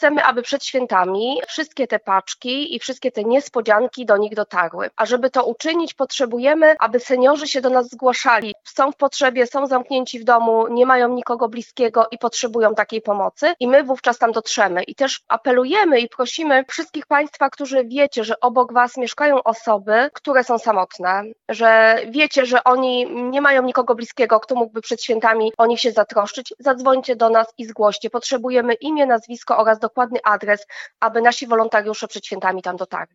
chcemy, aby przed świętami wszystkie te paczki i wszystkie te niespodzianki do nich dotarły. A żeby to uczynić, potrzebujemy, aby seniorzy się do nas zgłaszali. Są w potrzebie, są zamknięci w domu, nie mają nikogo bliskiego i potrzebują takiej pomocy i my wówczas tam dotrzemy. I też apelujemy i prosimy wszystkich Państwa, którzy wiecie, że obok Was mieszkają osoby, które są samotne, że wiecie, że oni nie mają nikogo bliskiego, kto mógłby przed świętami o nich się zatroszczyć, zadzwońcie do nas i zgłoście. Potrzebujemy imię, nazwisko oraz dokładny adres, aby nasi wolontariusze przed świętami tam dotarli.